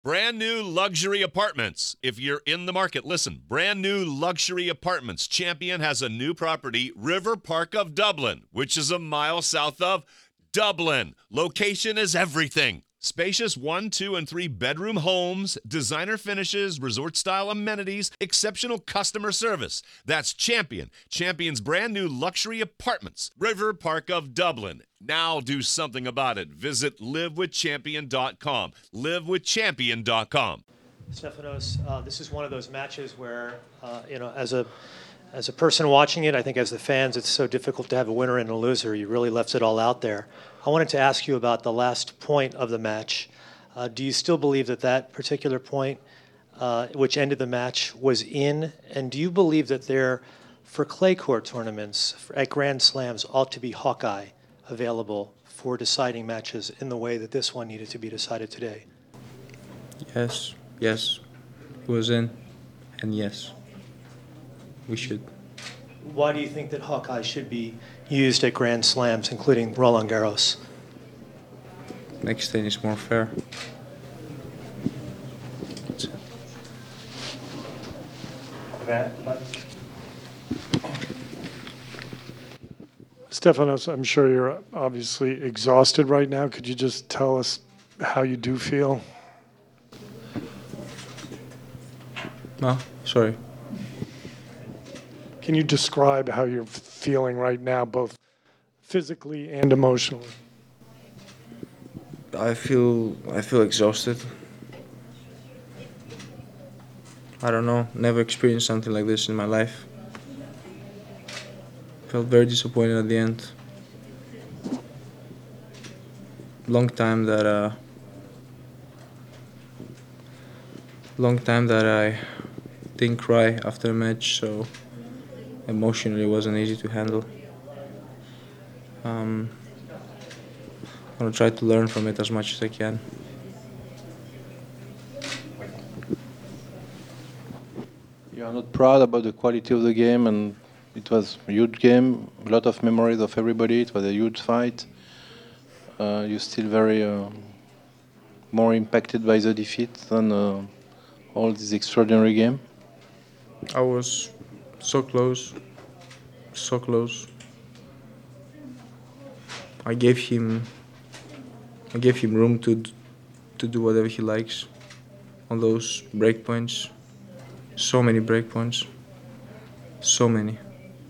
Brand new luxury apartments. If you're in the market, listen. Brand new luxury apartments. Champion has a new property, River Park of Dublin, which is a mile south of Dublin. Location is everything. Spacious 1, 2, and 3 bedroom homes, designer finishes, resort-style amenities, exceptional customer service. That's Champion. Champion's brand new luxury apartments, River Park of Dublin. Now do something about it. Visit livewithchampion.com. Livewithchampion.com. Stefanos, this is one of those matches where, as a person watching it, I think as the fans, it's so difficult to have a winner and a loser. You really left it all out there. I wanted to ask you about the last point of the match. Do you still believe that particular point, which ended the match, was in? And do you believe that there, for clay court tournaments, at Grand Slams, ought to be Hawkeye available for deciding matches in the way that this one needed to be decided today? Yes, it was in, and yes, we should. Why do you think that Hawkeye should be used at Grand Slams, including Roland Garros? Next thing is more fair. Stefanos, I'm sure you're obviously exhausted right now. Could you just tell us how you do feel? No, sorry. Can you describe how you're feeling right now, both physically and emotionally? I feel exhausted. I don't know, never experienced something like this in my life. Felt very disappointed at the end. Long time that I didn't cry after a match, so emotionally it wasn't easy to handle. I'm gonna try to learn from it as much as I can. You are not proud about the quality of the game, and it was a huge game, a lot of memories of everybody. It was a huge fight. You're still very more impacted by the defeat than all this extraordinary game. I was so close. I gave him room to do whatever he likes on those break points. So many break points. So many.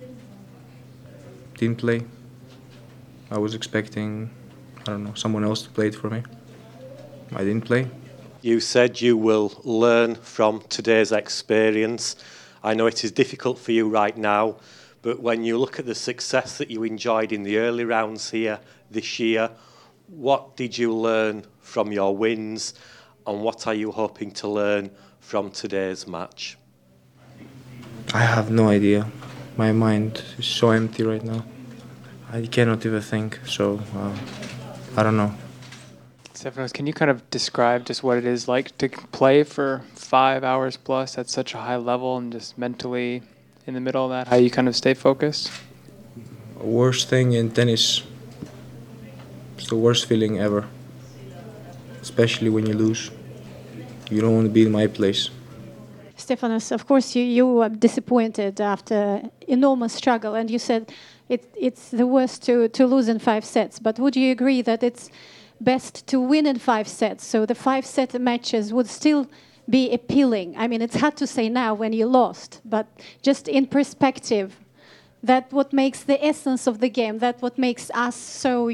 Didn't play. I was expecting, someone else to play it for me. I didn't play. You said you will learn from today's experience. I know it is difficult for you right now, but when you look at the success that you enjoyed in the early rounds here this year, what did you learn from your wins, and what are you hoping to learn from today's match? I have no idea. My mind is so empty right now. I cannot even think, so I don't know. Stefanos, can you kind of describe just what it is like to play for 5 hours plus at such a high level and just mentally in the middle of that, how you kind of stay focused? Worst thing in tennis. It's the worst feeling ever. Especially when you lose. You don't want to be in my place. Stefanos, of course you were disappointed after enormous struggle, and you said it's the worst to lose in 5 sets. But would you agree that it's best to win in 5 sets, so the 5-set matches would still be appealing? I mean, it's hard to say now when you lost, but just in perspective, that what makes the essence of the game, that what makes us so,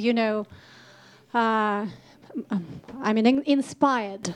inspired,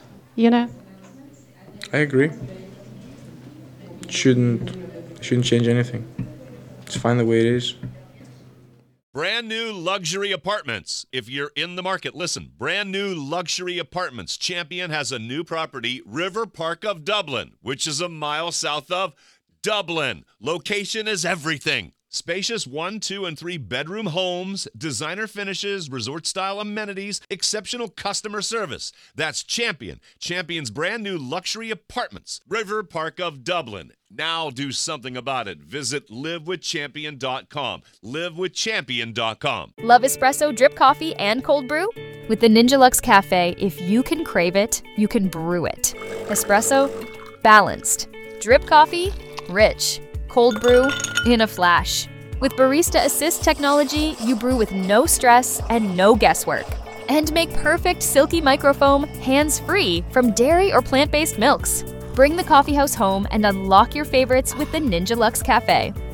I agree. Shouldn't change anything. It's fine the way it is. Brand new luxury apartments. If you're in the market, listen. Brand new luxury apartments. Champion has a new property, River Park of Dublin, which is a mile south of Dublin. Location is everything. Spacious 1, 2, and 3 bedroom homes, designer finishes, resort-style amenities, exceptional customer service. That's Champion. Champion's brand new luxury apartments. River Park of Dublin. Now do something about it. Visit livewithchampion.com. Livewithchampion.com. Love espresso, drip coffee, and cold brew? With the Ninja Luxe Cafe, if you can crave it, you can brew it. Espresso, balanced. Drip coffee, rich. Cold brew, in a flash. With Barista Assist technology, you brew with no stress and no guesswork. And make perfect silky microfoam hands-free from dairy or plant-based milks. Bring the coffeehouse home and unlock your favorites with the Ninja Luxe Cafe.